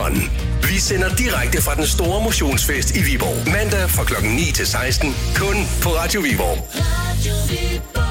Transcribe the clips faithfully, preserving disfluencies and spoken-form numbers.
Run. Vi sender direkte fra den store motionsfest i Viborg. Mandag fra klokken ni til seksten. Kun på Radio Viborg. Radio Viborg.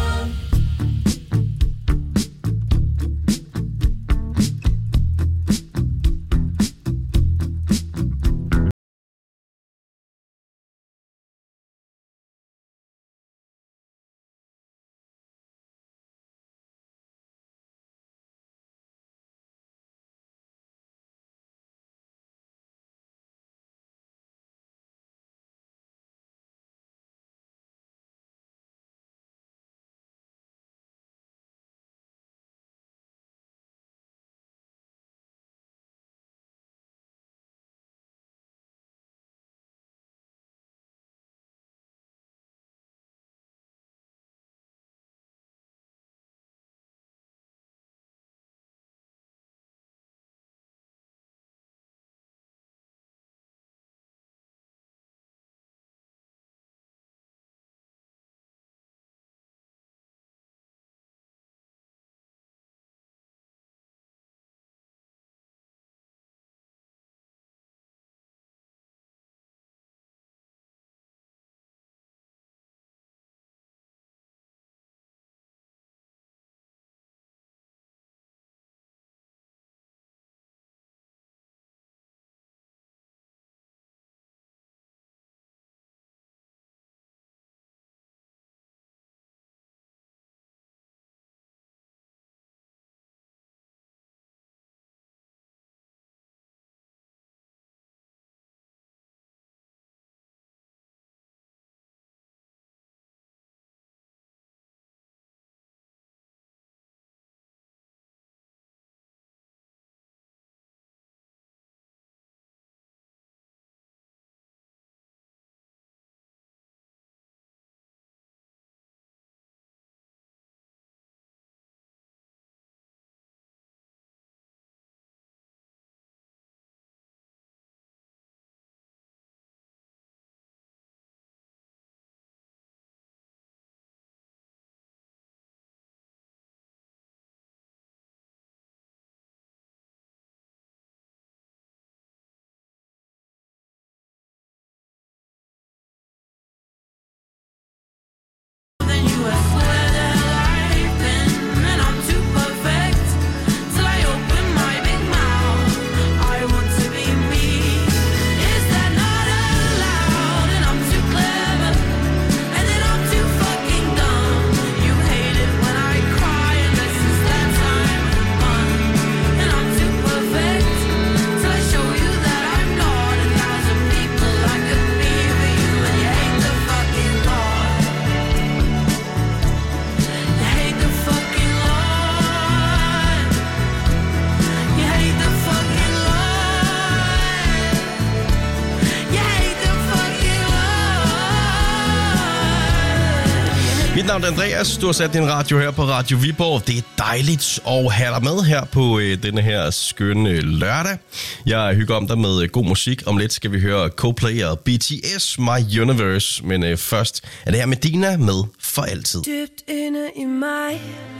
Mit navn er Andreas. Du har sat din radio her på Radio Viborg. Det er dejligt at have dig med her på øh, denne her skønne lørdag. Jeg hygger om dig med øh, god musik. Om lidt skal vi høre Coldplay og B T S, My Universe. Men øh, først er det her Medina med For Altid. Dybt inde i mig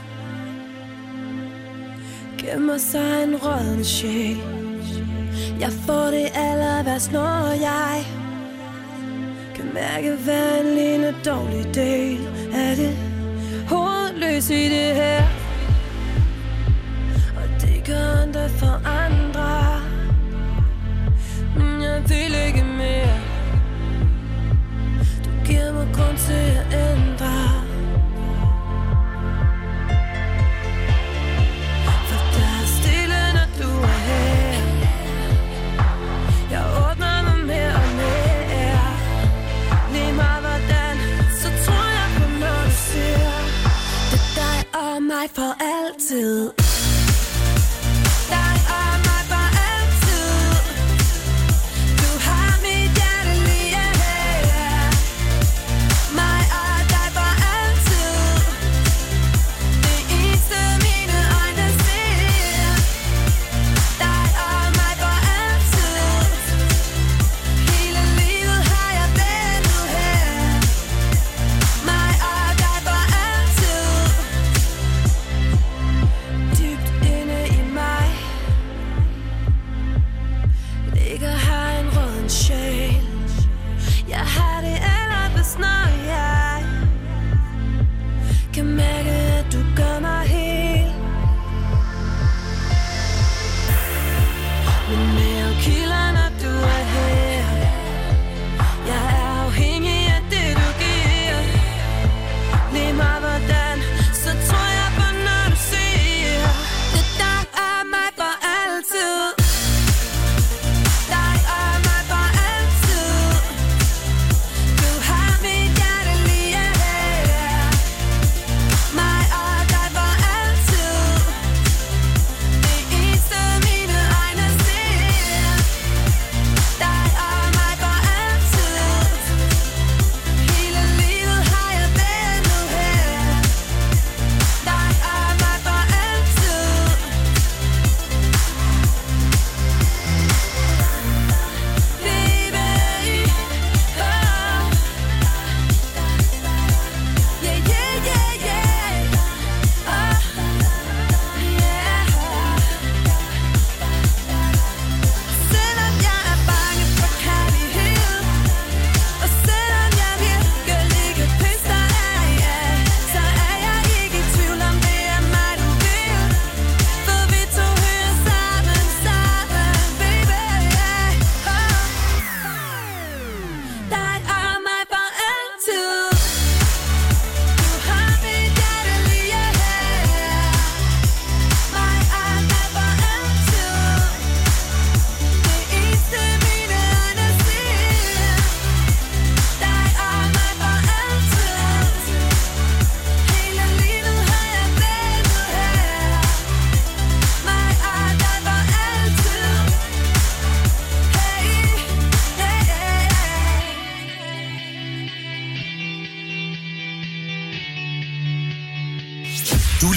gemmer sig en rådden sjæl. Jeg får det aller værst, når jeg kan mærke hver en lille dårlig del af det hovedløs i det her. Og det gør det for andre, men jeg vil ikke mere. Du giver mig grund til at ændre, for der er stille, når du er her. Jeg åbner mig mere og mere. Lige meget hvordan, så tror jeg på noget du siger. Det er dig og mig for altid.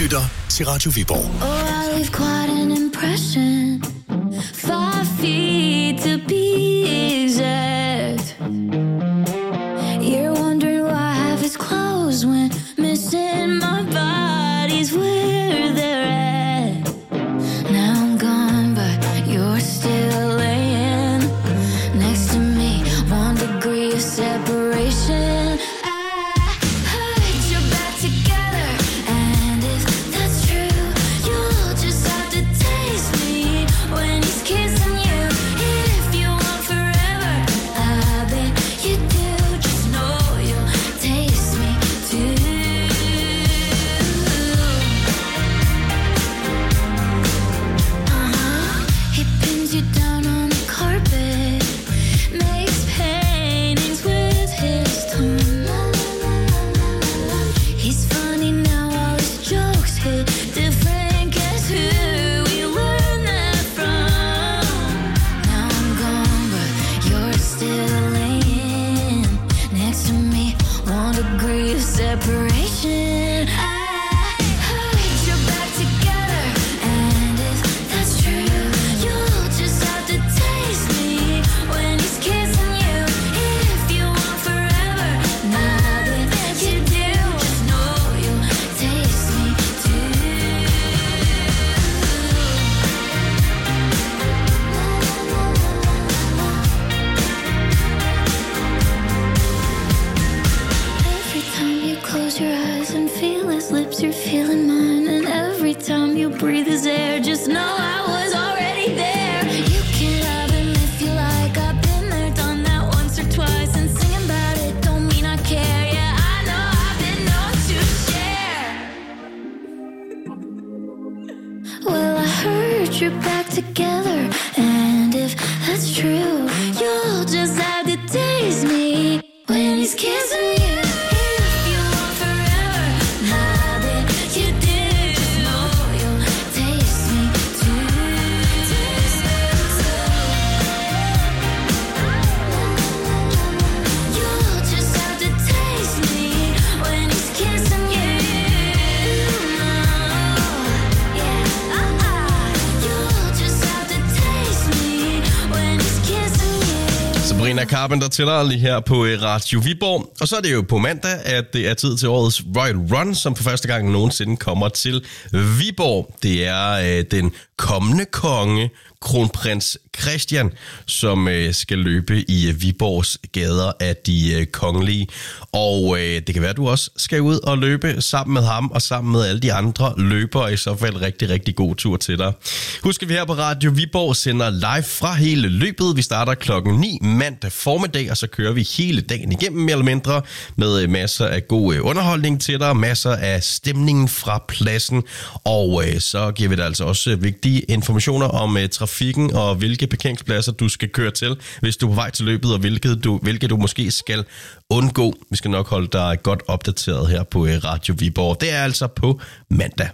lytter til Radio Viborg. Oh, I leave quite an impression. Five feet to be exact. You're wondering why half is closed when missing my body's where they're at. Now I'm gone, but you're still laying next to me. One degree of separation. Carpenter tæller lige her på Radio Viborg. Og så er det jo på mandag, at det er tid til årets Royal Run, som for første gang nogensinde kommer til Viborg. Det er øh, den kommende konge, kronprins Christian, som øh, skal løbe i øh, Viborgs gader af de øh, kongelige. Og øh, det kan være, at du også skal ud og løbe sammen med ham og sammen med alle de andre løbere. I så fald rigtig, rigtig god tur til dig. Husk, at vi her på Radio Viborg sender live fra hele løbet. Vi starter klokken ni mandag formiddag, og så kører vi hele dagen igennem mere eller mindre med øh, masser af god øh, underholdning til dig, masser af stemningen fra pladsen. Og øh, så giver vi dig altså også øh, vigtige informationer om øh, trafikken og hvilke parkeringspladser du skal køre til, hvis du er på vej til løbet, og hvilket du, hvilket du måske skal undgå. Vi skal nok holde dig godt opdateret her på Radio Viborg. Det er altså på mandag.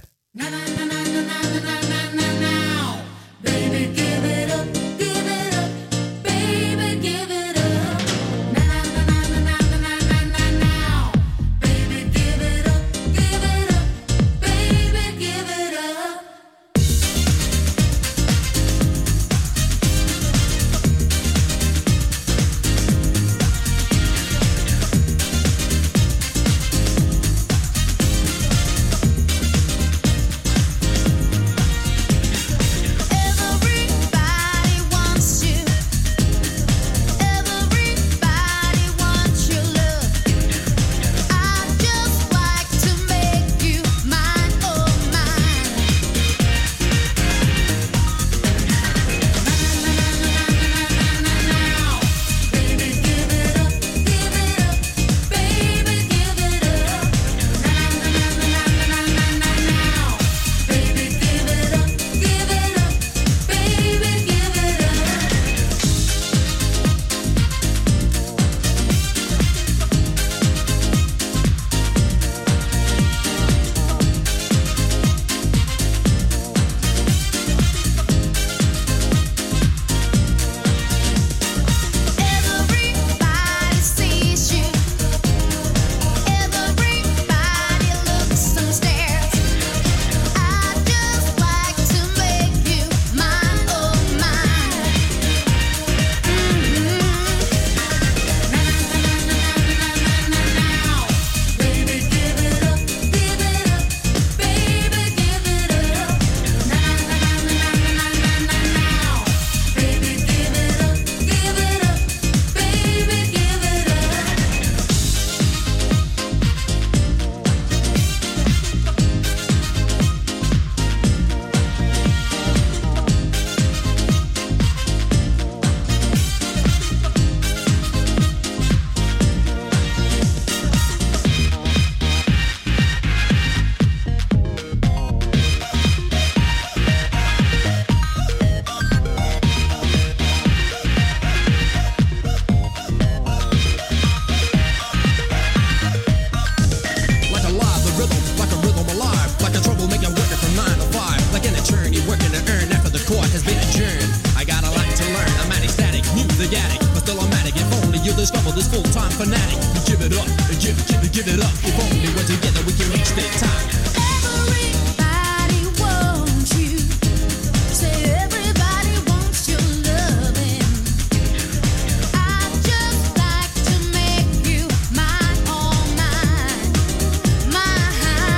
this full-time fanatic. Give it up, give, give, give it up. If only we're together we can reach that time. Everybody wants you. Say everybody wants your loving. I'd just like to make you mine, all mine, mine.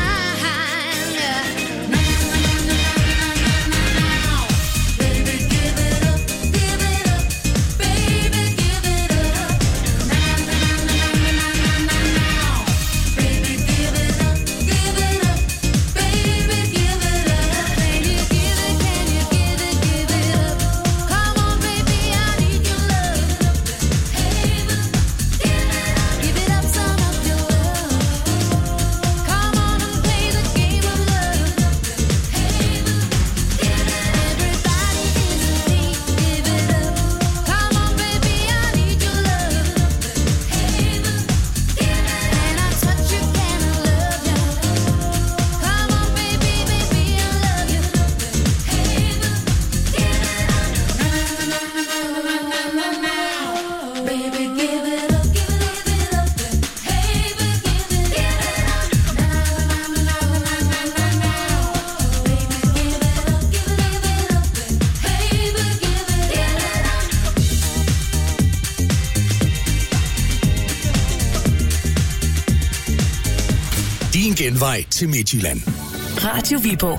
Now, baby, give it up, give it up, baby, give it up. Now, baby, give it up, give it up, baby, give it up. Can you give it? Can you give it? Give it up. Come on, baby, I need your love. Hey, give it up, some of your love. Come on and play the game of love. Hey, everybody is a thief. Give it up. Come on, baby, I need your love. Hey, can I touch you? Can I love you? Come on, baby, baby, I love you. Hey, baby, give it up, give it up. Hey, give it up. Baby, give it up. Din genvej til Midtjylland. Radio Viborg.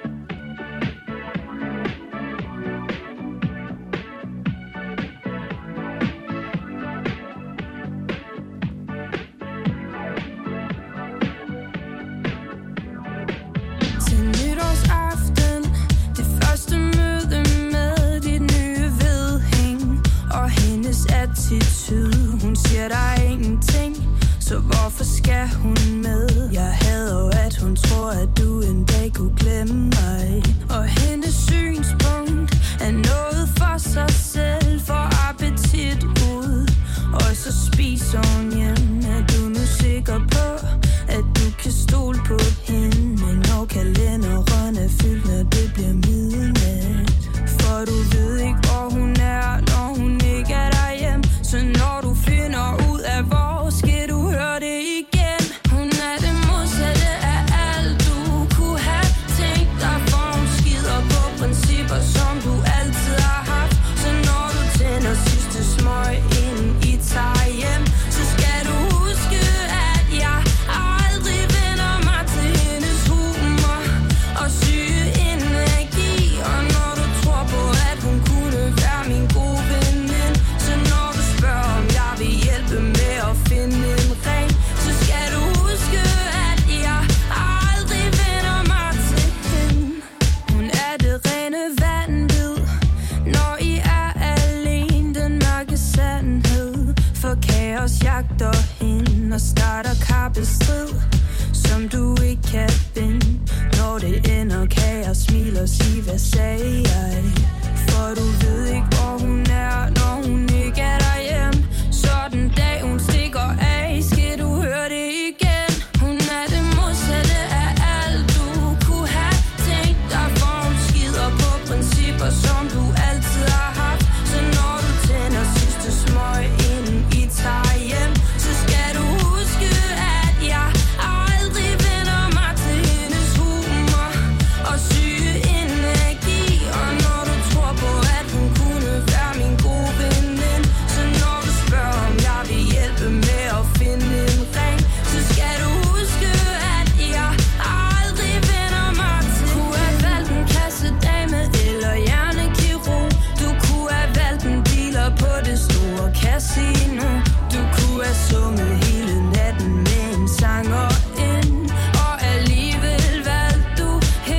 Til nytårsaften, det første møde med dit nye vedhæng og hendes attitude. Hun siger der er ingenting, så hvorfor skal hun med? Jeg hader jo, at hun tror, at du en dag kunne glemme mig. Og hendes synspunkt er noget for sig selv, for appetit ud. Og så spiser hun hjem. Er du nu sikker på, at du kan stole på hende? Når kalenderen er fyldt, når det bliver midnat. For du ved ikke, hvor hun er, når hun ikke er derhjemme. Så når du finder ud af, hvor skal du høre det igen. Hun er det modsatte af alt, du kunne have tænkt dig. For hun skider på principper, som du altid har haft. Så når du tænder sidste smøg, inden I tager hjem, så skal du huske, at jeg aldrig vender mig til hendes humor og syge energi. Og når du tror på, at hun kunne være min gode veninde, så når du spørger, om jeg vil hjælpe med at finde en ring, så skal du huske, at jeg aldrig vender mig til hende. Hun er det rene vanvid, når I er alene, den mørke sandhed. For kaos jagter hende og starter kappestrid, som du ikke kan vinde. Når det ender, kan jeg smile og sige, hvad sagde jeg? For du ved ikke, hvor hun er, når hun ikke er derhjemme. Så den dag hun stikker af, skal du høre det igen. Hun er det modsatte af alt, du kunne have tænkt dig. For hun skider på principper, som du altid har haft. Så når du tænder sidste smøg, inden I tager hjem, så skal du huske, at jeg aldrig vender mig til hendes humor og syge energi. Og når du tror på, at hun kunne være min gode veninde, så når du spørger, om jeg vil hjælpe med at finde en ring, så skal du huske, at jeg aldrig vender mig til. Du kunne have valgt en kassedame eller hjernekirurg. Du kunne have valgt en dealer på det store casino. Du kunne have sunget hele natten med en sanger ind, og alligevel valgte du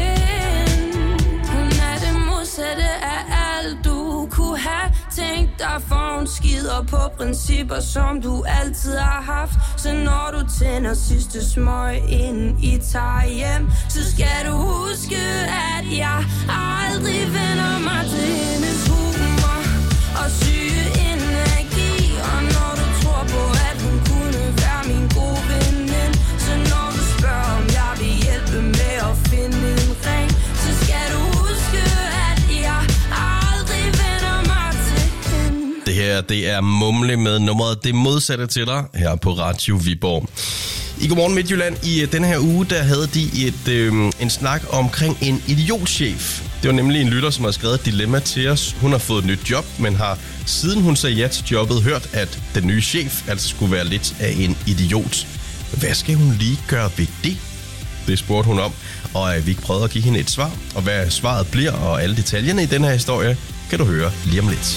hende. Hun er det modsatte af alt, du kunne have tænkt dig. For hun skider på principper, som du altid har haft. Så når du tænder sidste smøg, inden I tager hjem, så skal du huske, at jeg aldrig vender mig til hendes humor og syge energi. Og når du tror på, at hun kunne være min gode veninde, så når du spørger, om jeg vil hjælpe med at finde en ring, så skal du huske, at jeg aldrig vender mig til hende. Det her her, det er Mumle med nummeret Det Modsatte til dig her på Radio Viborg. I Godmorgen Midtjylland i denne her uge, der havde de et, øh, en snak omkring en idiotchef. Det var nemlig en lytter, som har skrevet et dilemma til os. Hun har fået et nyt job, men har siden hun sagde ja til jobbet hørt, at den nye chef altså skulle være lidt af en idiot. Hvad skal hun lige gøre ved det? Det spurgte hun om, og vi prøvede at give hende et svar. Og hvad svaret bliver og alle detaljerne i den her historie, kan du høre lige om lidt.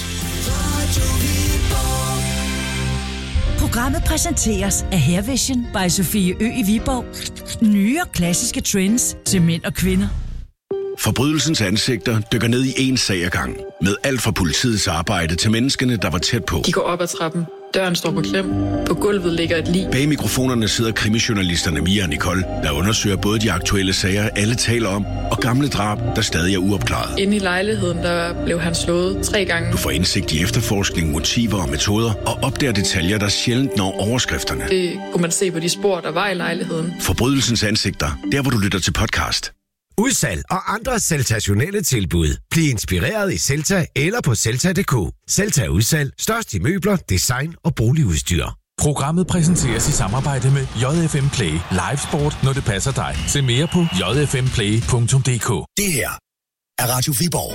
Programmet præsenteres af Hairvision by Sofie Ø i Viborg. Nye og klassiske trends til mænd og kvinder. Forbrydelsens ansigter dykker ned i en sag ad gang. Med alt fra politiets arbejde til menneskene, der var tæt på. De går op ad trappen. Døren står på klem. På gulvet ligger et lig. Bag mikrofonerne sidder krimijournalisterne Mia og Nicole, der undersøger både de aktuelle sager, alle taler om, og gamle drab, der stadig er uopklaret. Inde i lejligheden, der blev han slået tre gange. Du får indsigt i efterforskning, motiver og metoder, og opdager detaljer, der sjældent når overskrifterne. Det kunne man se på de spor, der var i lejligheden. Forbrydelsens ansigter, der hvor du lytter til podcast. Udsalg og andre sensationelle tilbud. Bliv inspireret i Celta eller på Celta punktum d k. Celta Udsalg. Størst i møbler, design og boligudstyr. Programmet præsenteres i samarbejde med J F M Play. Live sport, når det passer dig. Se mere på j f m play punktum d k. Det her er Radio Viborg.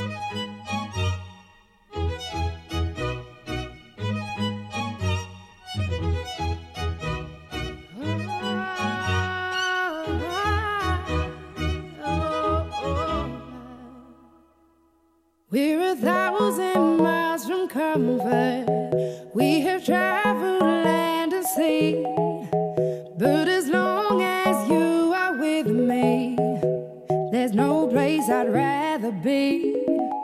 We're a thousand miles from comfort. We have traveled land and sea. But as long as you are with me, there's no place I'd rather be.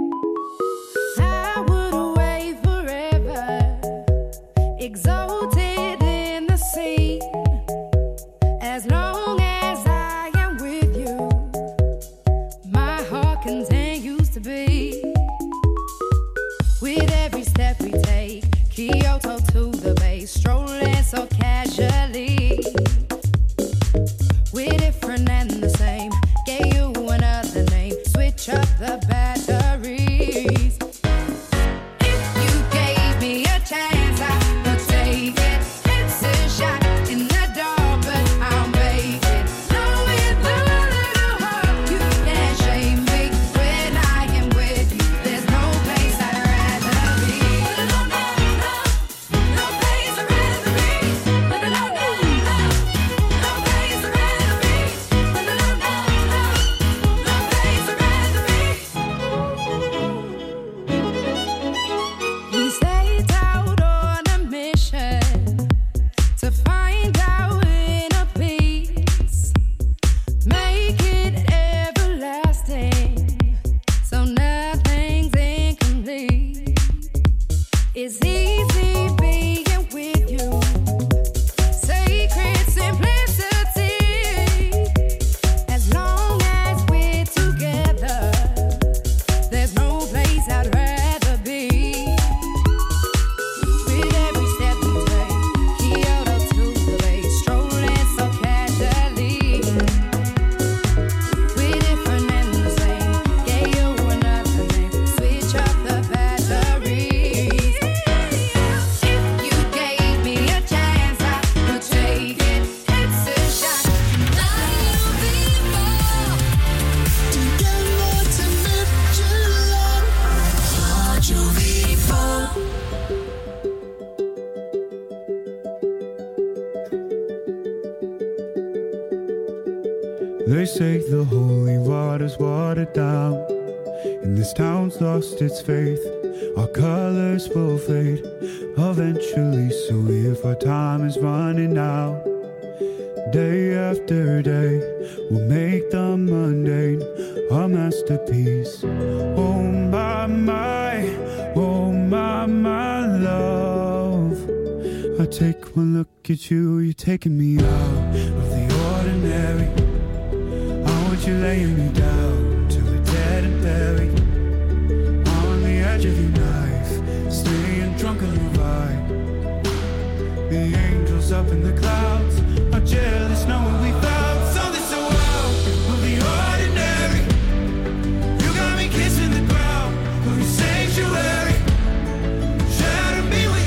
I would away forever, exalted in the sea. As long as I am with you, my heart continues to beat. With every step we take, Kyoto to the bay, strolling so casually. We're different and the same, gave you another name, switch up the batteries. If you gave me a chance, I would take it. It's a shot in the dark, but I'll make it. Knowing the little heart, you can't shame me. When I am with you, there's no place I'd rather be. No, no, no, no place I'd rather be. No, no, no, no, no place I'd rather be. No, no, no, no, no place I'd rather be. We set out on a mission to find our inner peace, make it everlasting, so nothing's incomplete. It's easy being with you, sacred simplicity. As long as we're together, there's no place I'd rather be. With every step we take, Kyoto to the bay, strolling so casually. We're different and the same, gave you another name, switch up the batteries. If you gave me a chance, I would take it. It's a shot. They say the holy water's watered down, and this town's lost its faith. Our colors will fade eventually, so if our time is running out, day after day, we'll make the mundane a masterpiece. Oh my, my, oh my, my love. I take one look at you, you're taking me out of the ordinary. You're laying me down to a dead and buried on the edge of your knife, staying drunk on your ride. The angels up in the clouds are jealous knowing we found something so wild of the ordinary. You got me kissing the ground of your sanctuary, shadow me with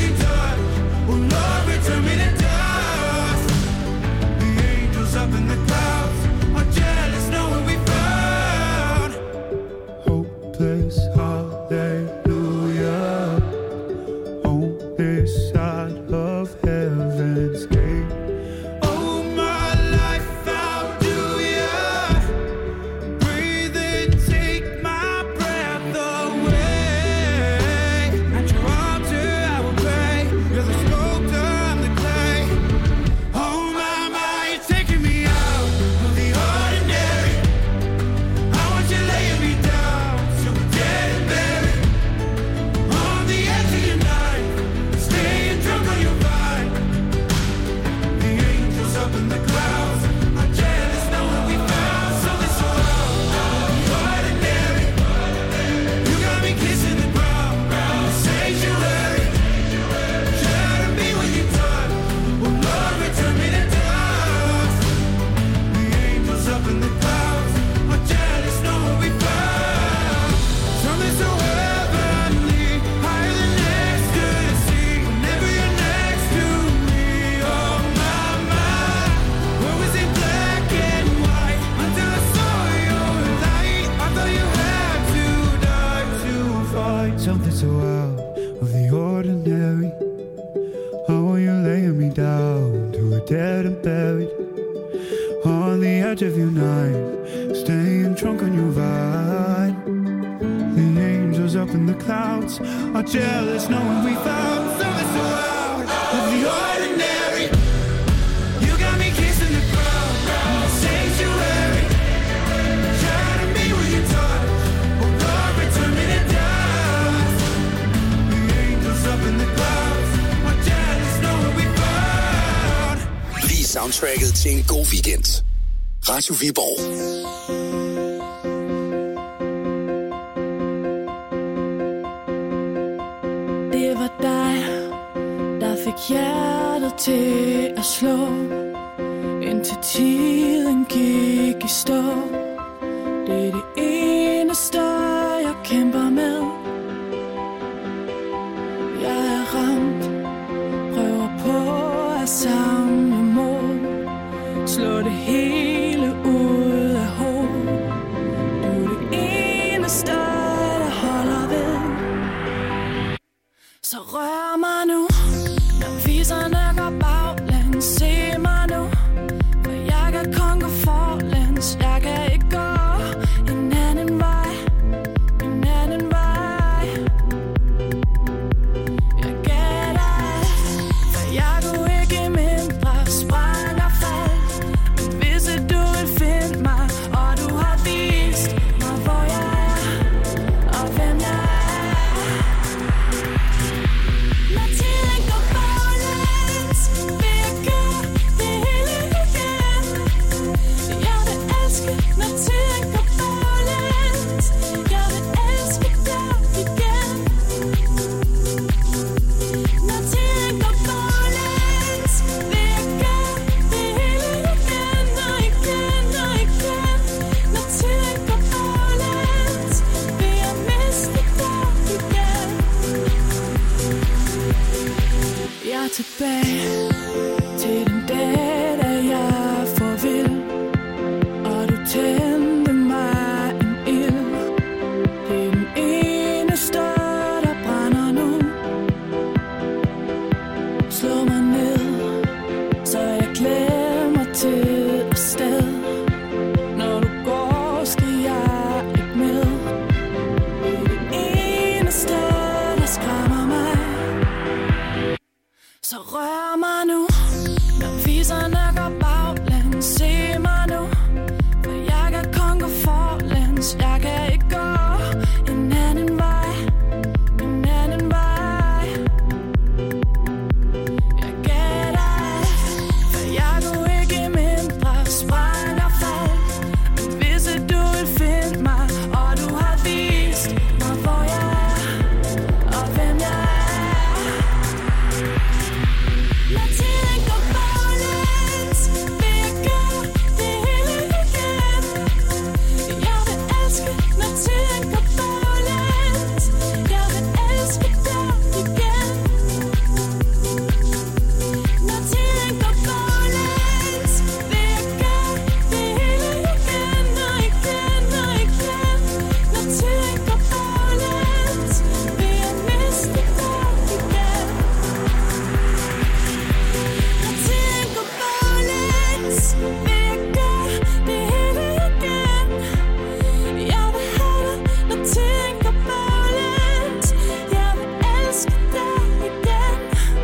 edge of your knife, staying drunk on your vine. The angels up in the clouds are jealous knowing we found something so out of the ordinary. You got me kissing the ground, sanctuary. Try to be what you touch, oh Lord, return me to dust. The angels up in the clouds are jealous knowing we found. Lige soundtracket til en god weekend. Radio Viborg. Det var dig, der fik hjertet til at slå, indtil tiden gik i stå. Det er det eneste, jeg kæmper med. Jeg er ramt, prøver på at samle mod, slå det hele ud af hovedet. Du er det eneste, der holder ved. Så rør mig nu, når viserne går baglæns. Se mig nu, for jeg kan kun gå forlæns. Jeg kan ikke gå en anden vej, en anden vej. Jeg gætter alt, for jeg kunne ikke mindre. Sprang og faldt, hvis du vil finde mig. Og du har vist mig, hvor jeg er, og hvem jeg er. Når tiden går baglæns, vil jeg gøre det hele igen. Jeg vil elske, når tiden går baglæns. Jeg vil elske dig igen. Når tiden går baglæns, vil jeg gøre det hele igen og igen og igen. Når tiden går baglæns, vil jeg miste dig igen. Jeg er tilbage til den dag, da jeg får vild, og du tændte mig en ild. Det er den eneste, der brænder nu. Slå mig ned, så jeg glemmer tid og sted. Når du går, skal jeg ikke med. Det er det eneste, der skræmmer mig. Så rør mig nu, når viserne går baglæns. Se mig nu, for jeg kan kun gå forlæns. Jeg kan ikke gå en anden vej, en anden vej. Jeg gætter alt, for jeg kunne ikke mindre. Sprang og faldt, hvis du vil finde mig. Og du har vist mig, hvor jeg er, og hvem jeg er. Når tiden går baglæns, vil jeg gøre det hele igen. Jeg vil elske, når tiden går baglæns. Jeg vil elske dig igen. Når tiden går baglæns, vil jeg gøre det hele igen og igen og igen. Når tiden går baglæns, vil jeg miste dig igen. Når tiden går baglæns, vil jeg gøre det hele igen. Jeg vil have dig, når tiden går baglæns. Jeg vil elske dig igen.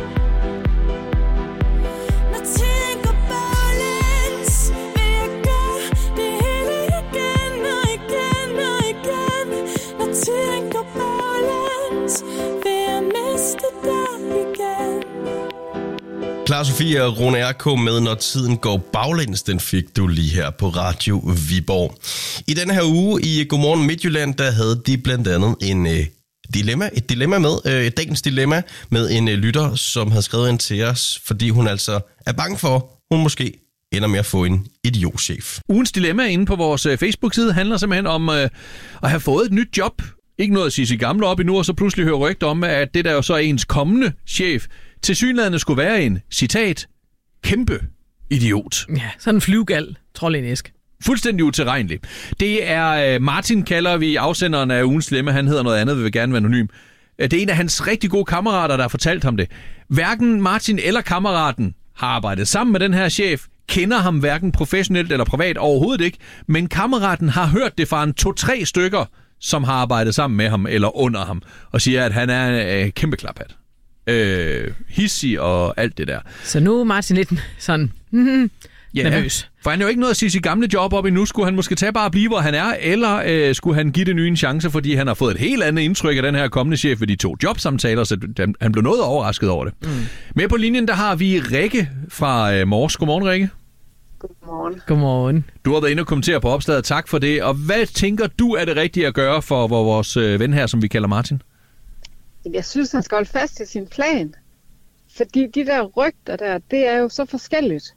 Når tiden går baglæns, vil jeg gøre det hele igen og igen og igen. Når tiden går baglæns, vil jeg miste dig igen. Clara Sofie og Rune R K med Når tiden går baglæns, den fik du lige her på Radio Viborg. I denne her uge i Godmorgen Midtjylland, der havde de blandt andet en øh, dilemma, et dilemma med, øh, dagens dilemma med en øh, lytter, som havde skrevet ind til os, fordi hun altså er bange for, hun måske ender med at få en idiotchef. Ugens dilemma inde på vores øh, Facebook-side handler simpelthen om øh, at have fået et nyt job. Ikke noget at sige sit gamle op endnu, og så pludselig hører rygter om, at det der jo så er ens kommende chef, tilsyneladende skulle være en, citat, kæmpe idiot. Ja, sådan en flyvegal, trold i en æsk. Fuldstændig utilregnelig. Det er Martin, kalder vi afsenderen af ugens dilemma. Han hedder noget andet, vil gerne være anonym. Det er en af hans rigtig gode kammerater, der har fortalt ham det. Hverken Martin eller kammeraten har arbejdet sammen med den her chef, kender ham hverken professionelt eller privat, overhovedet ikke, men kammeraten har hørt det fra en to-tre stykker, som har arbejdet sammen med ham eller under ham, og siger, at han er en øh, kæmpe klaphat. Øh, hissig og alt det der. Så nu er Martin lidt sådan mm, ja, nervøs. For han er jo ikke noget at sige sit gamle job op endnu. Skulle han måske tage bare at blive, hvor han er, eller øh, skulle han give det nye en chance, fordi han har fået et helt andet indtryk af den her kommende chef ved de to jobsamtaler, så han blev noget overrasket over det. Mm. Med på linjen, der har vi Rikke fra øh, Mors. Godmorgen, Rikke. Godmorgen. Godmorgen. Du har været inde og kommentere på opslaget. Tak for det. Og hvad tænker du er det rigtige at gøre for vores øh, ven her, som vi kalder Martin? Jeg synes, han skal holde fast i sin plan. Fordi de der rygter der, det er jo så forskelligt.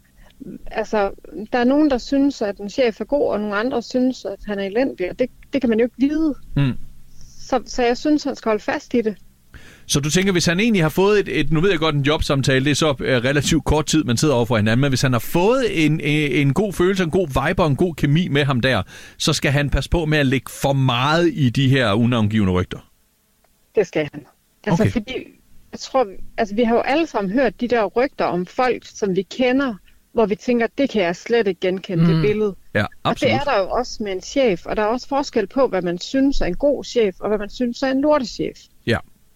Altså, der er nogen, der synes, at en chef er god, og nogle andre synes, at han er elendig. Og det, det kan man jo ikke vide. Mm. Så, så jeg synes, han skal holde fast i det. Så du tænker, hvis han egentlig har fået et, et nu ved jeg godt, en jobsamtale, det er så øh, relativt kort tid, man sidder over for hinanden, men hvis han har fået en, en, en god følelse, en god vibe og en god kemi med ham der, så skal han passe på med at lægge for meget i de her unavngivne rygter. Det skal han. Altså, okay. Fordi, jeg tror, altså, vi har jo alle sammen hørt de der rygter om folk, som vi kender, hvor vi tænker, det kan jeg slet ikke genkende, mm. det billede. Ja, absolut. Og det er der jo også med en chef, og der er også forskel på, hvad man synes er en god chef, og hvad man synes er en lortechef. Ja.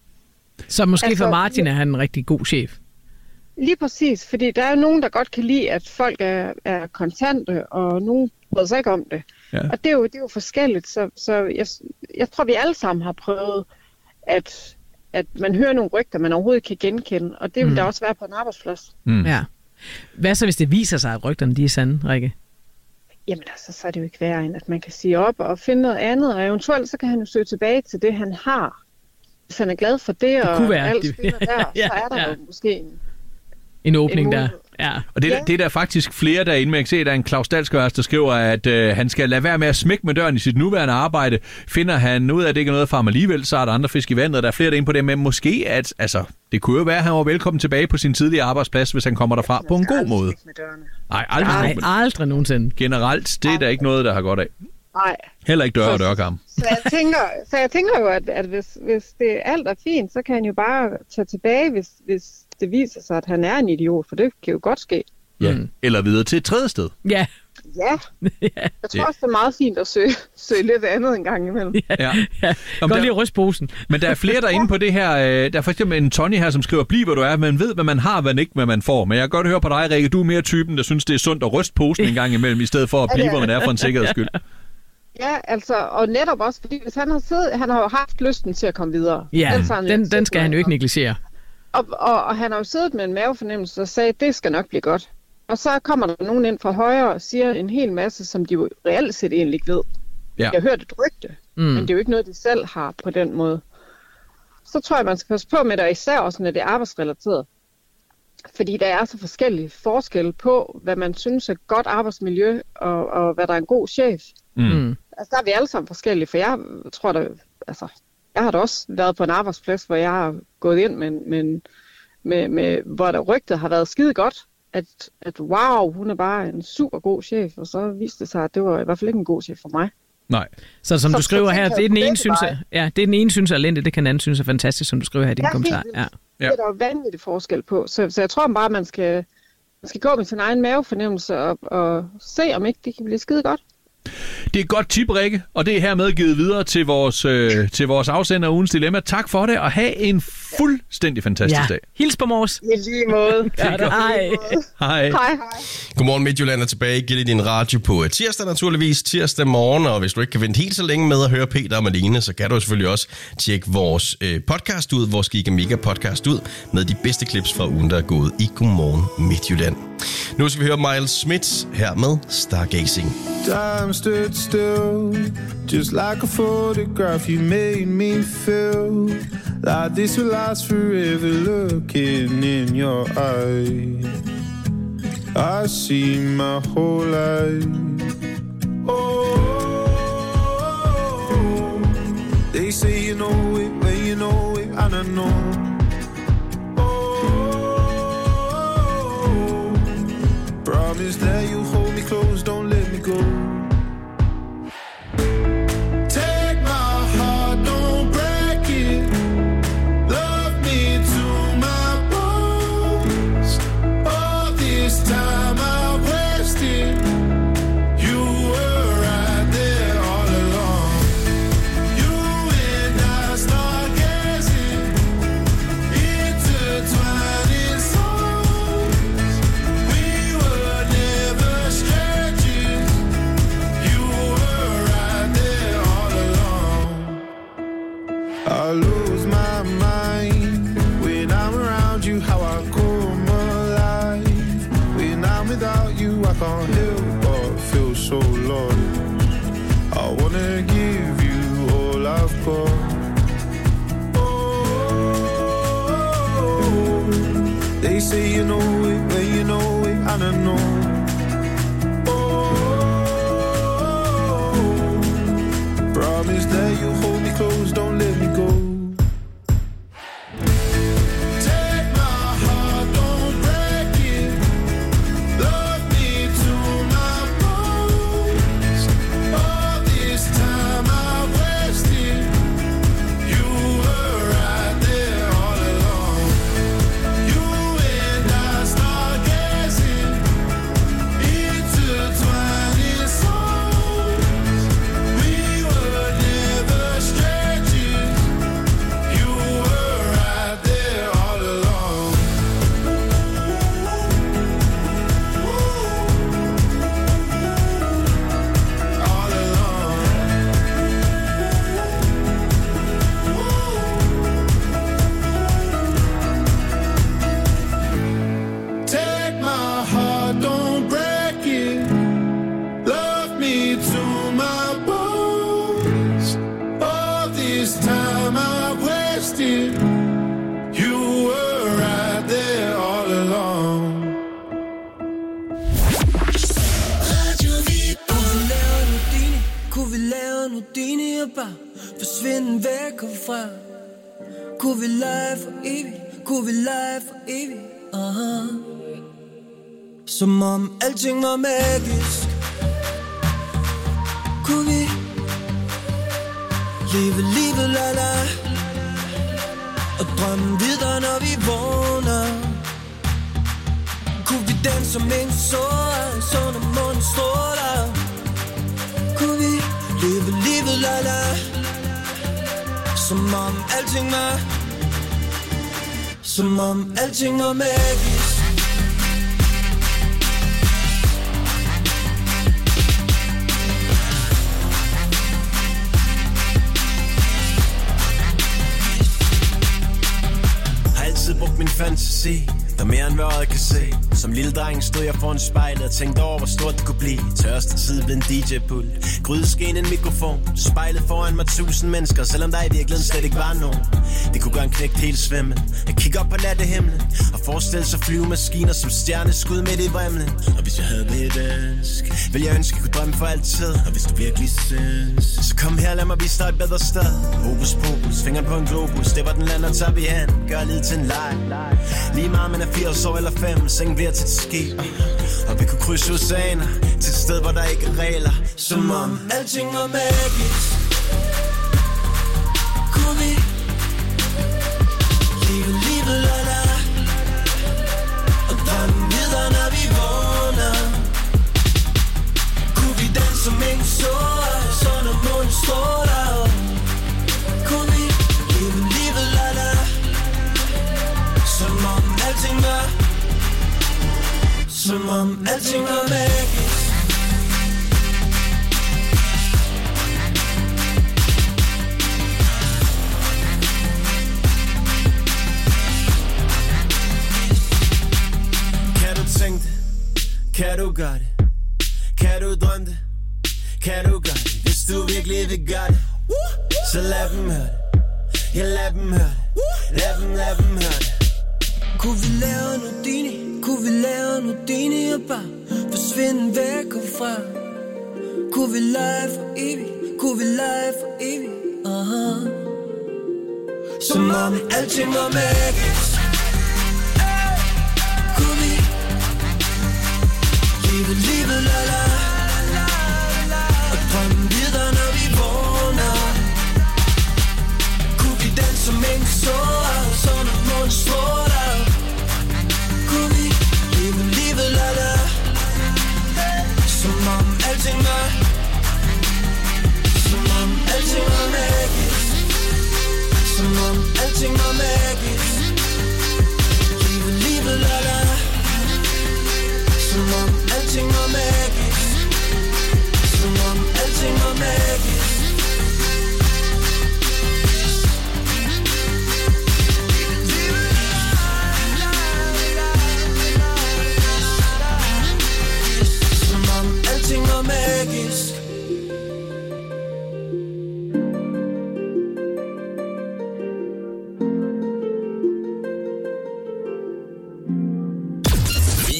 Så måske altså, for Martin er han en rigtig god chef. Lige præcis, fordi der er jo nogen, der godt kan lide, at folk er, er kontante, og nogen bryder sig ikke om det. Ja. Og det er, jo, det er jo forskelligt, så, så jeg, jeg tror, vi alle sammen har prøvet, at, at man hører nogle rygter, man overhovedet kan genkende, og det vil mm. der også være på en arbejdsplads. Mm. Ja. Hvad så, hvis det viser sig, at rygterne de er sande, Rikke? Jamen altså, så er det jo ikke værre, end at man kan sige op og finde noget andet, og eventuelt så kan han jo søge tilbage til det, han har. Hvis han er glad for det, det og være, alt det... spiller der, ja, så er der ja. jo måske en... En åbning en der. Ja. Og det, ja. det er der faktisk flere derinde med. Jeg kan se, at der er en Claus Dalsgaard, der skriver, at øh, han skal lade være med at smække med døren i sit nuværende arbejde. Finder han ud af, at det ikke er noget for ham alligevel, så er der andre fisk i vandet, og der er flere derinde på det. Men måske, at altså, det kunne jo være, at han var velkommen tilbage på sin tidligere arbejdsplads, hvis han kommer derfra på en god måde. Nej, aldrig, Nej, aldrig nogensinde. Generelt, det er der ikke noget, der har godt af. Nej. Heller ikke døre og dørkarm. Så jeg tænker, så jeg tænker jo, at, at hvis, hvis det alt er fint, så kan han jo bare tage tilbage, hvis, hvis det viser sig, at han er en idiot, for det kan jo godt ske. Ja, mm. eller videre til et tredje sted. Ja. Ja. Jeg tror også, det er meget fint at søge, søge lidt andet en gang imellem. Ja, ja. ja. Godt lige at ryste posen. Men der er flere derinde på det her. Der er for eksempel en Tony her, som skriver, bliv hvor du er. Man ved, hvad man har, hvad ikke, hvad man får. Men jeg kan godt høre på dig, Rikke, du er mere typen, der synes, det er sundt at ryste posen en gang imellem, i stedet for at blive, hvor man er for en sikkerheds skyld. Ja, altså, og netop også, fordi hvis han har siddet, han har jo haft lysten til at komme videre. Ja, den, den, den skal han jo ikke negligere. Og, og, og han har jo siddet med en mavefornemmelse og sagde, det skal nok blive godt. Og så kommer der nogen ind fra højre og siger en hel masse, som de jo reelt set egentlig ikke ved. Ja. Jeg har hørt et rygte, mm. men det er jo ikke noget, de selv har på den måde. Så tror jeg, man skal passe på med det, især også, når det er arbejdsrelateret. Fordi der er så forskellige forskelle på, hvad man synes er godt arbejdsmiljø, og, og hvad der er en god chef. Mm. Altså, der er vi alle sammen forskellige, for jeg tror, der, altså, jeg har da også været på en arbejdsplads, hvor jeg har gået ind, med, med, med, med, hvor der rygtet har været skide godt, at, at wow, hun er bare en super god chef, og så viste det sig, at det var i hvert fald ikke en god chef for mig. Nej. Så som så, du skriver her, det er den ene synes, er, ja, det er den ene synes er elendigt, det kan den anden synes er fantastisk, som du skriver her i din ja, kommentar. Ja. Det er der jo vanvittig forskel på, så, så jeg tror bare, man skal, man skal gå med sin egen mavefornemmelse og, og se, om ikke det kan blive skide godt. Det er et godt tip, Rikke, og det er hermed givet videre til vores, øh, til vores afsender af ugens dilemma. Tak for det, og have en fuldstændig fantastisk ja. dag. Hils på Mors. I lige måde. Ja, hej. Hej. Hej, hej. Godmorgen Midtjylland er tilbage. Giv dig din radio på tirsdag naturligvis. Tirsdag morgen, og hvis du ikke kan vente helt så længe med at høre Peter og Malene, så kan du selvfølgelig også tjekke vores øh, podcast ud, vores Giga Mega podcast ud, med de bedste clips fra ugen, der er gået i Godmorgen Midtjylland. Nu skal vi høre Miles Smith her med Stargazing. Time stood still, just like a photograph. You made me feel like this will last forever. Looking in your eyes, I see my whole life. Oh, they say you know it when you know it, and I know. Oh, promise that you hold me close, don't let me go. Take my heart, don't break it. Love me to my bones. All this time I I can't help but feel so lost. I wanna give you all I've got. Oh, they say you know it, but you know it, I don't know. Oh, promise that you'll hold me close, don't let me go. Forsvinde væk herfra. Kunne vi lege for evigt, kunne vi lege for evigt, aha. Som om alting var magisk. Kunne vi leve livet la la og drømme videre når vi vågner. Kunne vi danse som en sår, så når månen stråler. Kunne vi leve livet la la som om alting var, som om alting var magisk. Har altid brugt min fantasi, der mere end hvad øjet kan se. Som lille dreng stod jeg foran spejlet og tænkte over, hvor stort det kunne blive. Tørste tid blev en D J-pult, grydeskeen en mikrofon. Spejlet foran mig tusind mennesker, selvom der i virkeligheden slet ikke var nogen. Det kunne gøre en knægt helt svimmel. Jeg kigger op på nattehimlen og forestille sig flyvemaskiner som stjerneskud midt i vrimlen. Og hvis jeg havde det ønske, ville jeg ønske, jeg kunne drømme for altid. Og hvis du virkelig synes, så kom her, lad mig vise dig et bedre sted. Hokus pokus, fingeren på en globus, det var den land, og tager vi hen. Gør livet til en leg. Lige meget man er firs år eller fem, sengen bliver til et skib. Og vi kunne krydse oceaner til et sted, hvor der ikke er regler. Som om alting var magisk. Kunne vi leve livet la la og drømme videre når vi vågner. Kunne vi danse som en sår, så når månen stråler. Kunne vi leve livet la la som om alting var, som om alting var magisk. Kan du tænke det? Kan du gøre det? Kan du drømme det? Kan du gøre det? Hvis du virkelig vil gøre det, så lad dem høre det. Ja, lad dem høre det. Lad dem, lad dem høre det. Kunne vi lave en Houdini? Kunne vi lave en Houdini og bare forsvinde væk herfra? Kunne vi lege for evigt? Kunne vi lege for evigt? Aha. Som om alting var magisk. Kunne vi leve livet la la og drømme videre når vi vågner. Kunne vi danse som en sår, så når månen stråler. Kunne vi leve livet la la som om alting var, som om alting var magisk. Som om alting var magisk. Leve livet la la som om alting var magisk. Som om alting var magisk.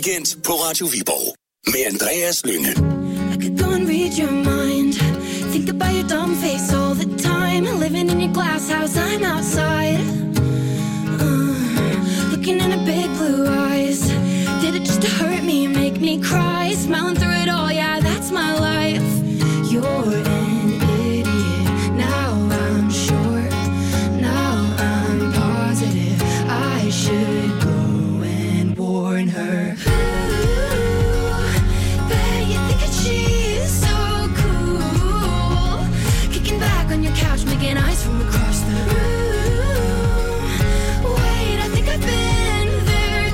weekend på Radio Viborg med Andreas Lynge. I could go and read your mind. Think about your dumb face all the time. Living in your glass house, I'm outside. Uh, looking in her big blue eyes. Did it just to hurt me, make me cry? Smiling through it all, yeah, that's my life. You're an idiot. Now I'm sure. Now I'm positive. I should go and warn her. Making eyes from across the room. Wait, I think I've been there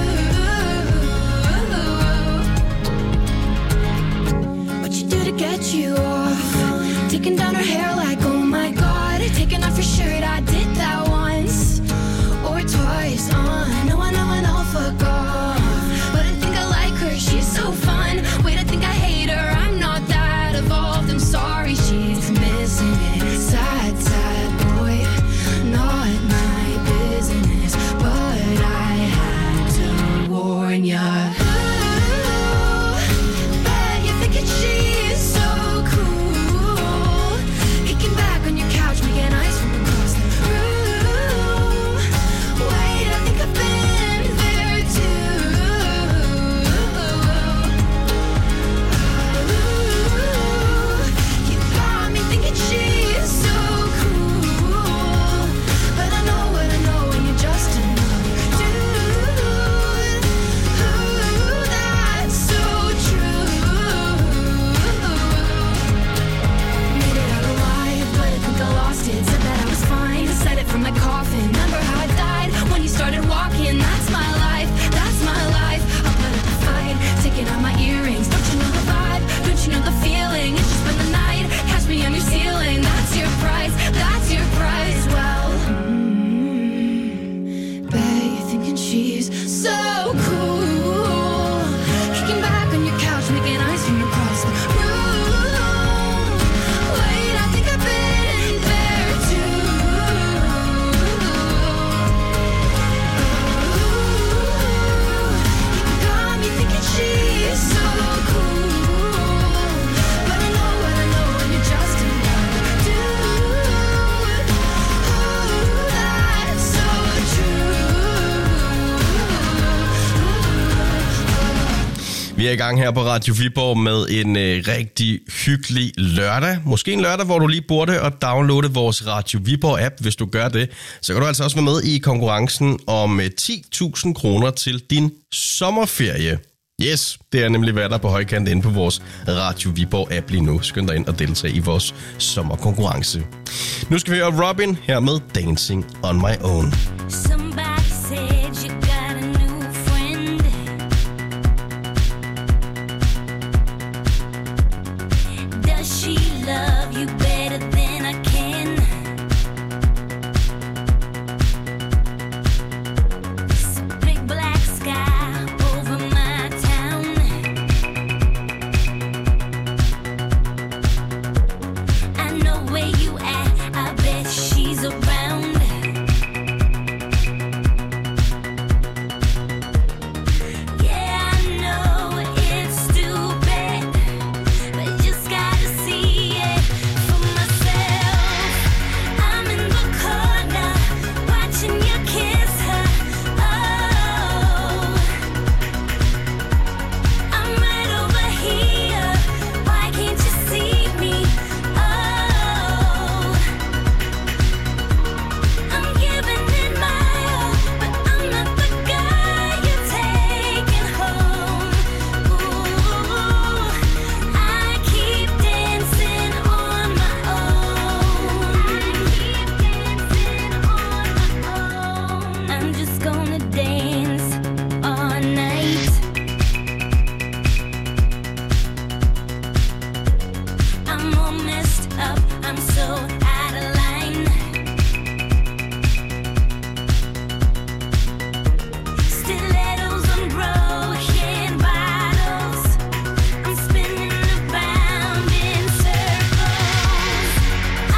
too. What you do to get you off? Taking down her hair like, oh my god. Taking off your shirt, I did that once or twice. Uh, no, I know, I know, fuck off. But I think I like her, she's so fun. Wait, I think I hate her, I'm not that evolved. I'm sorry, she's missing it. Sad, sad boy, not my business, but I had to warn ya. Ooh, bet you're thinking she's so cool. Kicking back on your couch, making eyes from across the room. Wait, I think I've been there too. Ooh, you got me thinking she's so cool, but I know what I know when you're just another dude. Ooh, that's so true. Made it out alive, but I think I lost it. Said that I was fine, said it from my coffin. Remember how I died when you started walking? That's my life, that's my life. I'll put up a fight, taking out my earrings. Don't you know the vibe? Don't you know the feeling? It's just been the night. Catch me on your ceiling. That's your price. That's your price. Well, mm, bet you're thinking she's so cool. Kicking back on your couch, making eyes from across the room. Wait, I think I've been there too. Ooh, you got me thinking she's so cool, but I know what I know when you're just another dude. Ooh, that's so true. Vi er i gang her på Radio Viborg med en øh, rigtig hyggelig lørdag. Måske en lørdag, hvor du lige burde at downloade vores Radio Viborg-app. Hvis du gør det, så kan du altså også være med i konkurrencen om øh, ti tusind kroner til din sommerferie. Yes, det er nemlig hvad der er på højkant inde på vores Radio Viborg-app lige nu. Skynd dig ind og deltage i vores sommerkonkurrence. Nu skal vi høre Robin her med Dancing on My Own. Somebody said you got a new friend. Does she love you better than I can? It's a big black sky over my town. I know where you at, I bet she's around.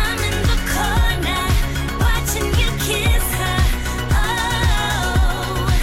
Oh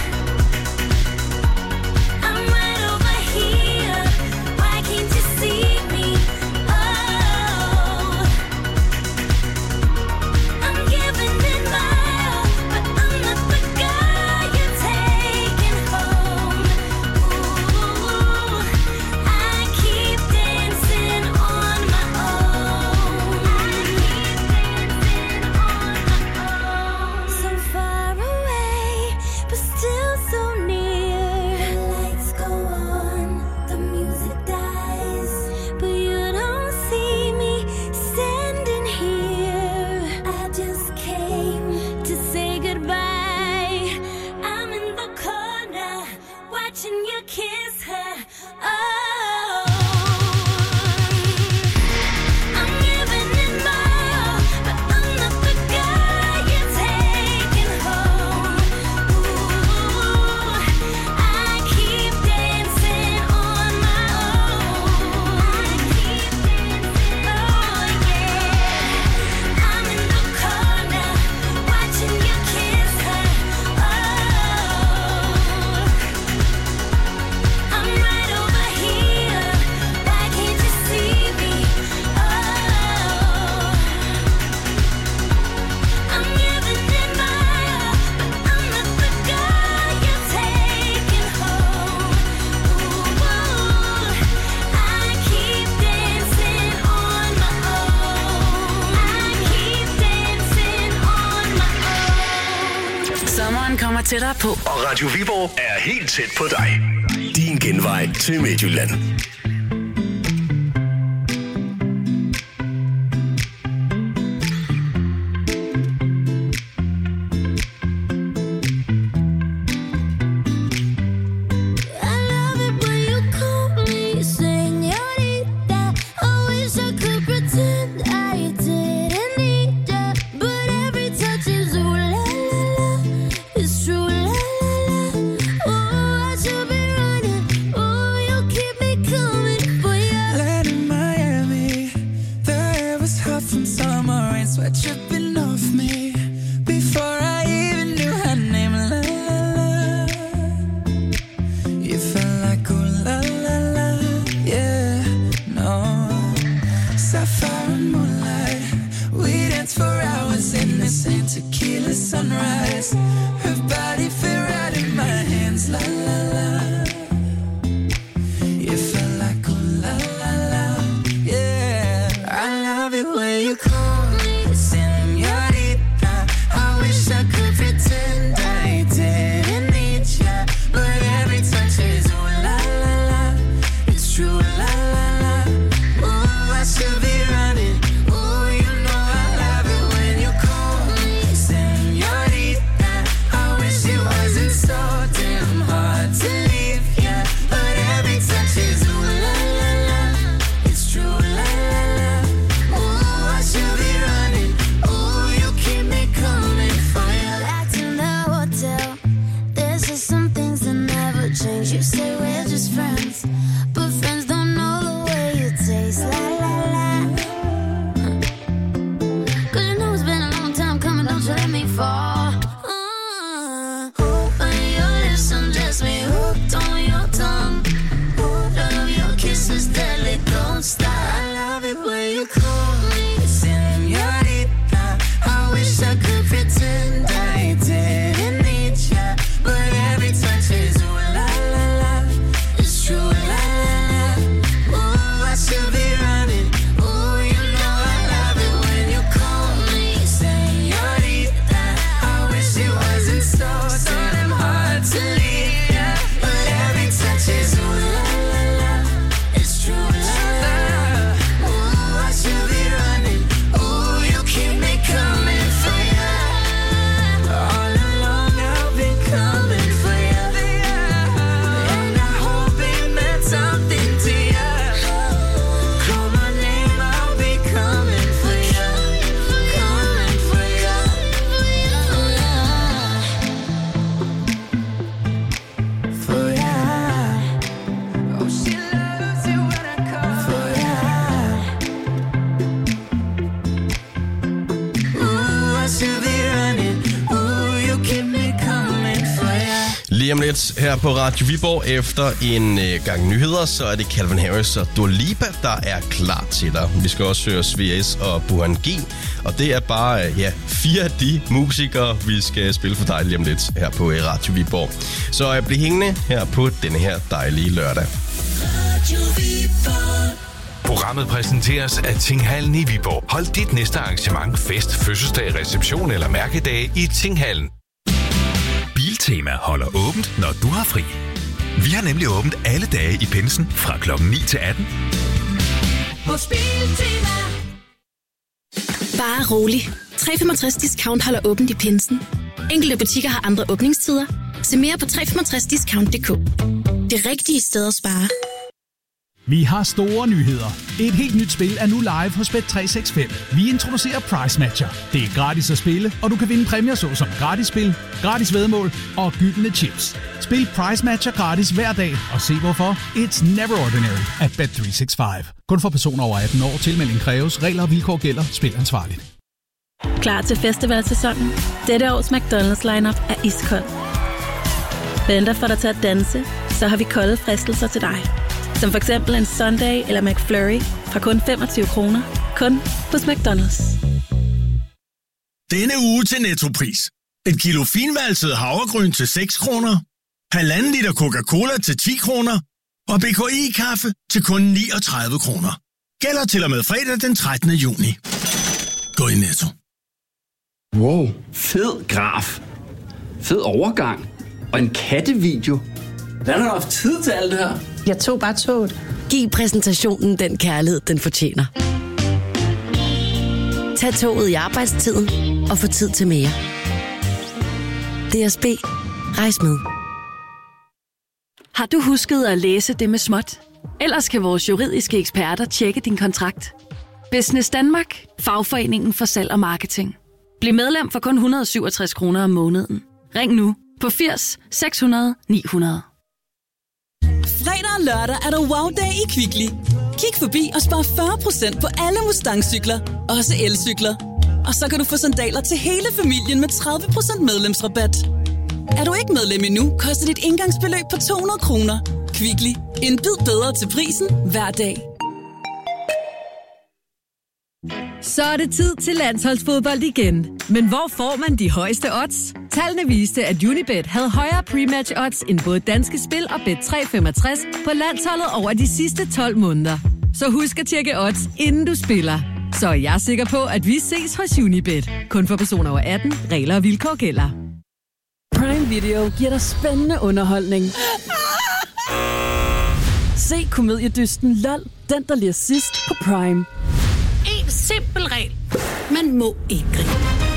Viberen kommer tættere på. Og Radio Viborg er helt tæt på dig. Din genvej til Midtjylland. Lige om lidt her på Radio Viborg efter en øh, gang nyheder, så er det Calvin Harris og Dua Lipa, der er klar til dig. Vi skal også høre V S og Burhan G, og det er bare øh, ja, fire af de musikere, vi skal spille for dig lige om lidt her på øh, Radio Viborg. Så øh, bliv hængende her på denne her dejlige lørdag. Radio Viborg. Programmet præsenteres af Tinghallen i Viborg. Hold dit næste arrangement, fest, fødselsdag, reception eller mærkedag i Tinghallen. Biltema holder åbent, når du har fri. Vi har nemlig åbent alle dage i pinsen fra klokken ni til atten. Hos Biltema. Bare rolig. tre komma femogtres Discount holder åbent i pinsen. Enkelte butikker har andre åbningstider. Se mere på tre komma femogtres discount punktum d k. Det rigtige sted at spare. Vi har store nyheder. Et helt nyt spil er nu live hos Bet tre seks fem. Vi introducerer Price Matcher. Det er gratis at spille, og du kan vinde præmier såsom gratis spil, gratis væddemål og gyldne chips. Spil Price Matcher gratis hver dag, og se hvorfor. It's never ordinary at Bet tre seks fem. Kun for personer over atten år. Tilmelding kræves. Regler og vilkår gælder. Spil ansvarligt. Klar til festivalsæsonen? Dette års McDonald's lineup er iskold. Venter for dig til at danse, så har vi kolde fristelser til dig. Som for eksempel en Sunday eller McFlurry fra kun femogtyve kroner. Kun hos McDonald's. Denne uge til Nettopris. Et kilo finvalset havregryn til seks kroner. Halvanden liter Coca-Cola til ti kroner. Og B K I-kaffe til kun niogtredive kroner. Gælder til og med fredag den trettende juni. Gå i Netto. Wow, fed graf. Fed overgang. Og en kattevideo. Hvordan har du haft tid til alt det her? Jeg tog bare toget. Giv præsentationen den kærlighed, den fortjener. Tag toget i arbejdstiden og få tid til mere. D S B. Rejs med. Har du husket at læse det med småt? Ellers kan vores juridiske eksperter tjekke din kontrakt. Business Danmark. Fagforeningen for salg og marketing. Bliv medlem for kun et hundrede og syvogtres kroner om måneden. Ring nu på firs seks hundrede ni hundrede. Fredag og lørdag er der wow-dag i Kvickly. Kig forbi og spar fyrre procent på alle Mustang-cykler, også elcykler. Og så kan du få sandaler til hele familien med tredive procent medlemsrabat. Er du ikke medlem endnu, koster dit indgangsbeløb på to hundrede kroner. Kvickly. En bid bedre til prisen hver dag. Så er det tid til landsholdsfodbold igen. Men hvor får man de højeste odds? Tallene viste, at Unibet havde højere pre-match odds end både Danske Spil og Bet tre femogtres på landsholdet over de sidste tolv måneder. Så husk at tjekke odds, inden du spiller. Så er jeg sikker på, at vi ses hos Unibet. Kun for personer over atten. Regler og vilkår gælder. Prime Video giver dig spændende underholdning. Se komediedysten LOL, den der lige sidst på Prime. En simpel regel. Man må ikke grine.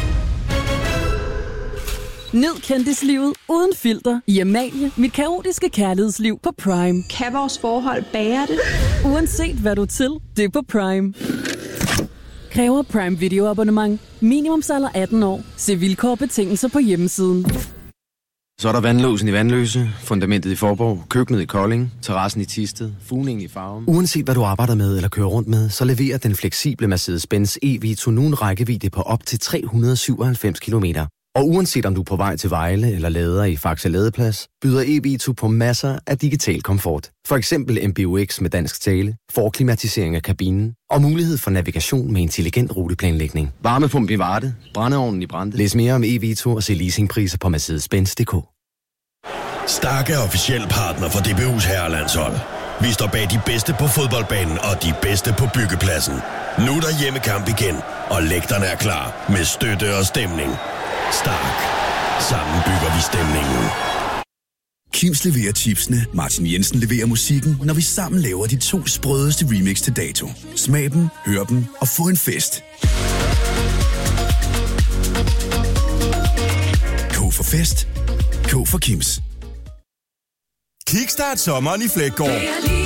Nyd kendislivet uden filter i Amalie, mit kaotiske kærlighedsliv på Prime. Kan vores forhold bære det? Uanset hvad du er til, det er på Prime. Kræver Prime Video abonnement. Minimumsalder atten år. Se vilkår og betingelser på hjemmesiden. Så er der vandlåsen i Vandløse, fundamentet i Forborg, køkkenet i Kolding, terrassen i Thisted, fugningen i Farum. Uanset hvad du arbejder med eller kører rundt med, så leverer den fleksible Mercedes-Benz E-Vito nu en rækkevidde på op til tre hundrede og syvoghalvfems kilometer. Og uanset om du er på vej til Vejle eller lader i Faxe Ladeplads, byder E-Vito på masser af digital komfort. For eksempel M B U X med dansk tale, forklimatisering af kabinen og mulighed for navigation med intelligent ruteplanlægning. Varmepumpe i Varde, brændeovnen i Brande. Læs mere om E-Vito og se leasingpriser på mercedes benz punktum d k. Stark er officiel partner for D B U's herrelandshold. Vi står bag de bedste på fodboldbanen og de bedste på byggepladsen. Nu er der hjemmekamp igen, og lægterne er klar med støtte og stemning. Stark. Sammen bygger vi stemningen. Kims leverer chipsene, Martin Jensen leverer musikken, når vi sammen laver de to sprødeste remix til dato. Smag dem, hør dem og få en fest. K for fest. K for Kims. Kickstart sommeren i Fleggaard.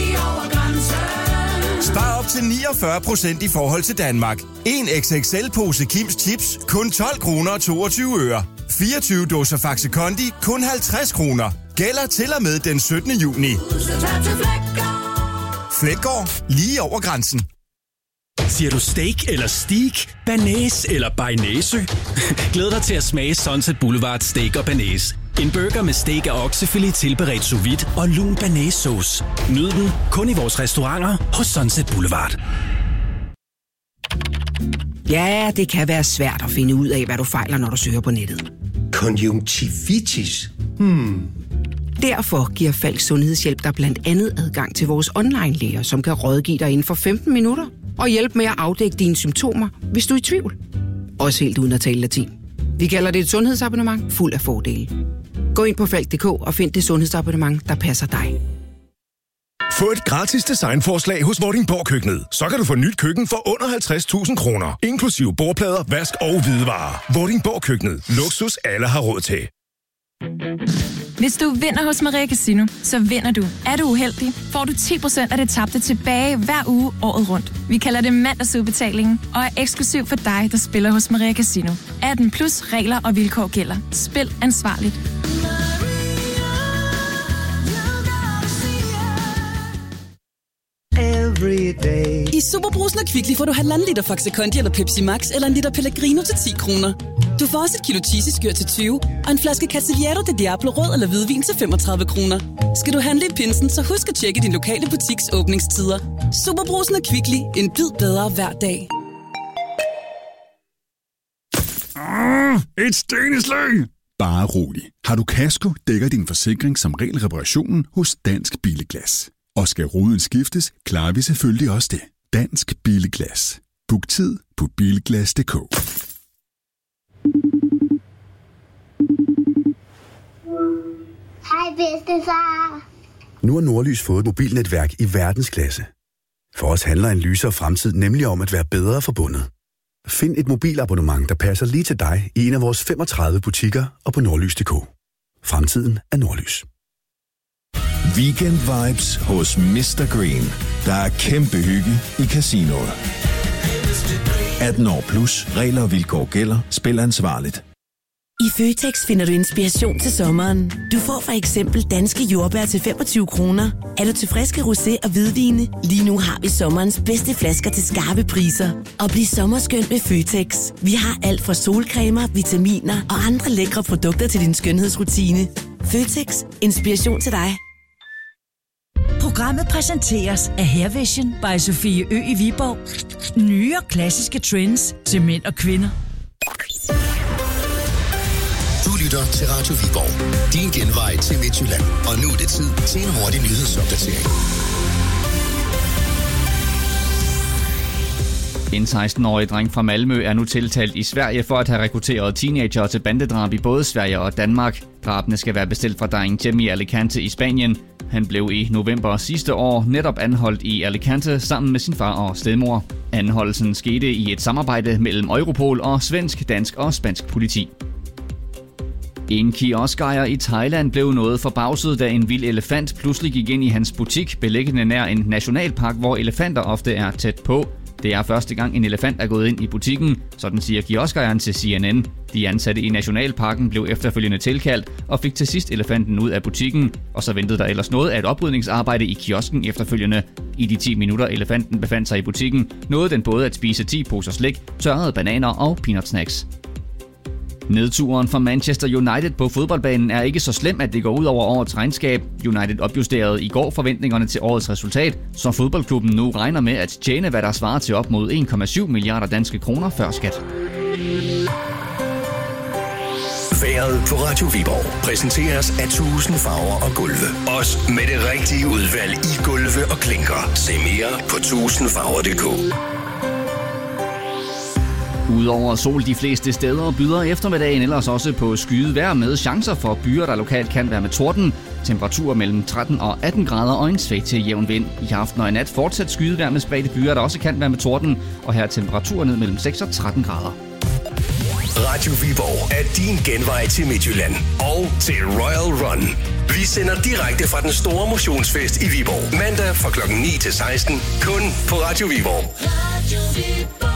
Spar op til niogfyrre procent i forhold til Danmark. En X X L-pose Kims Chips, kun tolv kroner og toogtyve øre. fireogtyve dåser Faxe Kondi, kun halvtreds kroner. Gælder til og med den syttende juni. Fleggaard, lige over grænsen. Siger du steak eller steak, banæs eller bearnaise? Glæd dig til at smage Sunset Boulevard Steak og Banæs. En burger med steak af oksefilet tilberedt sous vide og lun banæssauce. Nyd den kun i vores restauranter hos Sunset Boulevard. Ja, det kan være svært at finde ud af, hvad du fejler, når du søger på nettet. Konjunktivitis? Hmm. Derfor giver Falk Sundhedshjælp dig blandt andet adgang til vores online-læger, som kan rådgive dig inden for femten minutter og hjælpe med at afdække dine symptomer, hvis du er i tvivl. Også helt uden at tale latin. Vi kalder det et sundhedsabonnement fuld af fordele. Gå ind på falk punktum d k og find det sundhedsabonnement, der passer dig. Få et gratis designforslag hos Vordingborg Køkkenet. Så kan du få nyt køkken for under halvtreds tusind kroner. Inklusive bordplader, vask og hvidevarer. Vordingborg Køkkenet. Luksus alle har råd til. Hvis du vinder hos Maria Casino, så vinder du. Er du uheldig, får du ti procent af det tabte tilbage hver uge året rundt. Vi kalder det mandagsudbetalingen og er eksklusiv for dig, der spiller hos Maria Casino. atten plus regler og vilkår gælder. Spil ansvarligt. I Superbrusen og Kvickly får du halvanden liter Faxe Kondi eller Pepsi Max eller en liter Pellegrino til ti kroner. Du får også et kilo cheesy-skyr til tyve og en flaske Cavaliere de Diablo rød eller hvidvin til femogtredive kroner. Skal du handle i pinsen, så husk at tjekke din lokale butiks åbningstider. Superbrusen og Kvickly. En bid bedre hver dag. Ah, et steneslag! Bare rolig. Har du kasko, dækker din forsikring som regel reparationen hos Dansk Billeglas. Og skal ruden skiftes, klarer vi selvfølgelig også det. Dansk Billeglas. Book tid på bilglas punktum d k. bedstefar. Nu har Nordlys fået et mobilnetværk i verdensklasse. For os handler en lysere fremtid nemlig om at være bedre forbundet. Find et mobilabonnement, der passer lige til dig i en af vores femogtredive butikker og på nordlys punktum d k. Fremtiden er Nordlys. Weekend vibes hos mister Green. Der er kæmpe hygge i casinoet. atten år plus. Regler og vilkår gælder. Spil ansvarligt. I Føtex finder du inspiration til sommeren. Du får for eksempel danske jordbær til femogtyve kroner. Er du til friske rosé og hvidvine? Lige nu har vi sommerens bedste flasker til skarpe priser. Og bliv sommerskønt med Føtex. Vi har alt fra solcremer, vitaminer og andre lækre produkter til din skønhedsrutine. Føtex. Inspiration til dig. Programmet præsenteres af Hairvision by Sofie Ø i Viborg. Nye og klassiske trends til mænd og kvinder. Du lytter til Radio Viborg. Din genvej til Midtjylland. Og nu er det tid til en hurtig nyhedsopdatering. En seksten-årig dreng fra Malmø er nu tiltalt i Sverige for at have rekrutteret teenager til bandedrab i både Sverige og Danmark. Drabene skal være bestilt fra drengen Jimmy Alicante i Spanien. Han blev i november sidste år netop anholdt i Alicante sammen med sin far og stedmor. Anholdelsen skete i et samarbejde mellem Europol og svensk, dansk og spansk politi. En kioskejer i Thailand blev noget forbavset, da en vild elefant pludselig gik ind i hans butik, beliggende nær en nationalpark, hvor elefanter ofte er tæt på. Det er første gang, en elefant er gået ind i butikken, sådan siger kioskejeren til C N N. De ansatte i nationalparken blev efterfølgende tilkaldt og fik til sidst elefanten ud af butikken, og så ventede der ellers noget af et oprydningsarbejde i kiosken efterfølgende. I de ti minutter elefanten befandt sig i butikken, nåede den både at spise ti poser slik, tørrede bananer og peanut snacks. Nedturen for Manchester United på fodboldbanen er ikke så slem, at det går ud over årets regnskab. United opjusterede i går forventningerne til årets resultat, så fodboldklubben nu regner med at tjene, hvad der svarer til op mod en komma syv milliarder danske kroner før skat. Vejret på Radio Viborg præsenteres af tusind farver og gulve. Også med det rigtige udvalg i gulve og klinker. Se mere på tusind farver punktum d k. Udover sol de fleste steder byder eftermiddagen ellers også på skyet vejr med chancer for byer, der lokalt kan være med torden. Temperaturer mellem tretten og atten grader og en svag til jævn vind. I aften og i nat fortsat skyet vejr med spredte byer, der også kan være med torden. Og her er temperaturer ned mellem seks og tretten grader. Radio Viborg er din genvej til Midtjylland og til Royal Run. Vi sender direkte fra den store motionsfest i Viborg. Mandag fra klokken ni til seksten. Kun på Radio Viborg. Radio Viborg.